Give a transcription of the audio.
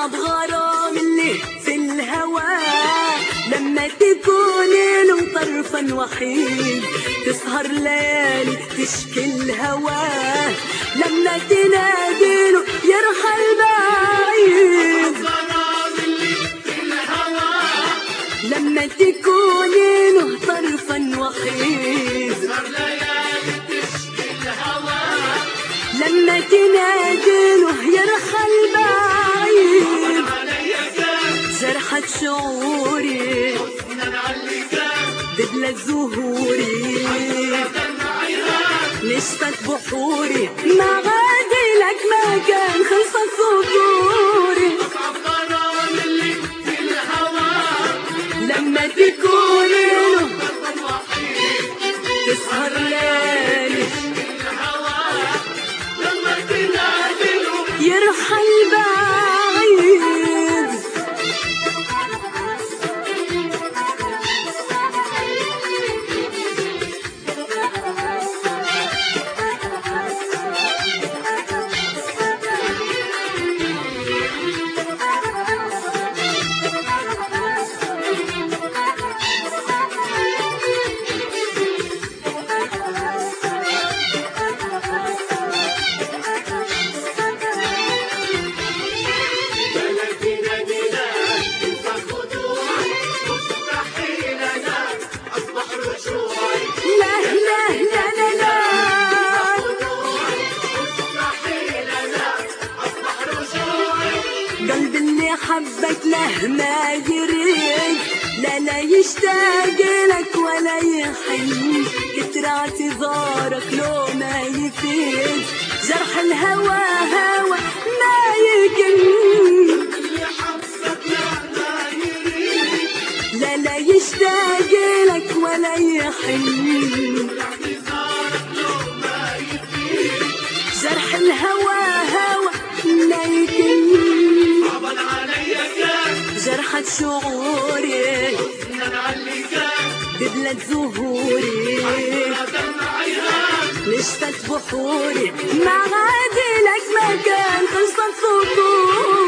أصعب غرام اللي في الهوى لما تكون له طرفا وحيد، تسهر ليالي تشكي الهوى لما تناديله يرحل بعيد. لما تكون له طرفا وحيد، لما تناديله يرحل بعيد. جرحت شعوري بدلت زهوري، نشفت بحوري ما غادي لك ما كان خلصت صدوري. لما تكون له تسهر ليالي يرحل بعيد. قلب اللي حبك له ما يريد، لا يشتاق لك ولا يحن، كتر اعتذارك لو ما يفيد. جرح الهوى هوى ما يكن، اللي حبك له ما يريد، لا يشتاق لك ولا يحن، جرح الهوى هوى ما يكن. جرحت شعوري بدلت زهوري، نشفت بحوري ما غادي لك ما كان خلصت صدوري.